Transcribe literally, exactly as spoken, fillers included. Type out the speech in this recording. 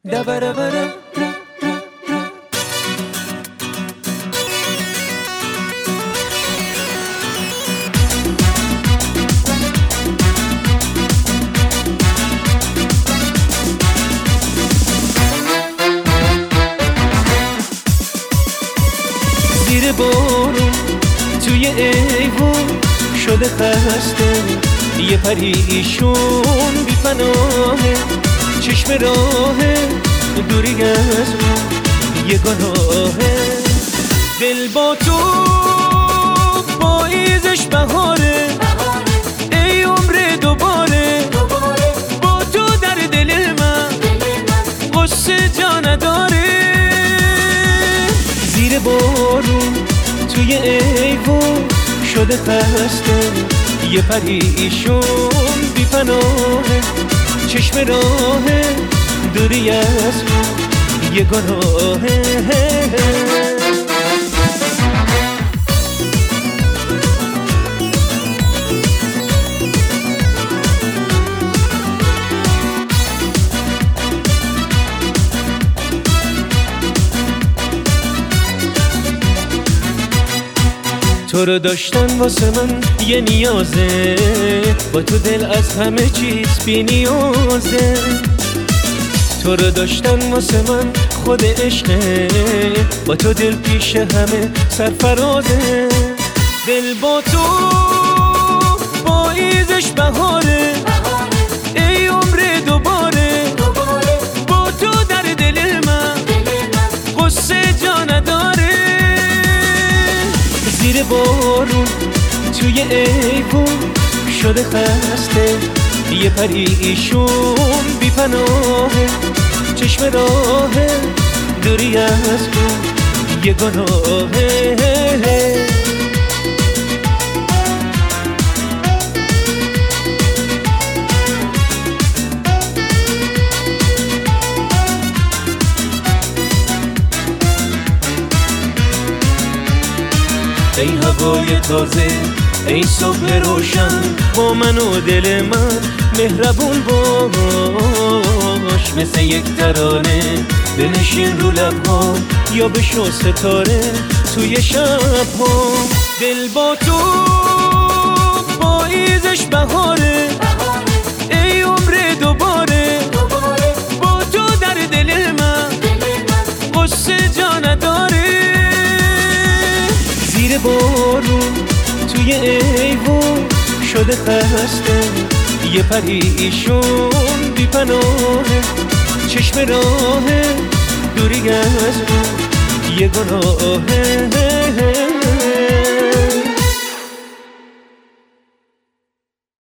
زیر بارون توی ایوون شده خسته، یه پریشون بی پناهه، چشم راهه دوری از ما یه گناهه. دل با تو پاییزش بهاره، ای عمر دوباره با تو در دل من غصه جا نداره. زیر بارون توی ایوون شده خسته، یه پریشون بی پناهه، چشم راهه دوری از ما یه گناهه. تو رو داشتن واسه من یه نیازه، با تو دل از همه چیز بی نیازه. تو رو داشتن واسه من خود عشقه، با تو دل پیش همه سرفرازه. دل با تو پاییزش بهاره، ای عمر دوباره با تو در دل من غصه جا نداره. زیر بارون توی ایوون شده خسته، یه پریشون بی پناهه، چشم راهه دوری از ما یه گناهه. ای هوای تازه، ای صبح روشن، با من و دل من مهربون باش. مثل یک ترانه بنشین رو لب‌ها، یا بشو ستاره توی شب‌ها. دل با تو پاییزش بهاره، ای عمر دوباره با تو در دل من غصه جا نداره. زیر بارون توی ایوون شده خسته، یه پریشون بی پناهه، چشم راهه دوری از ما یه گناهه.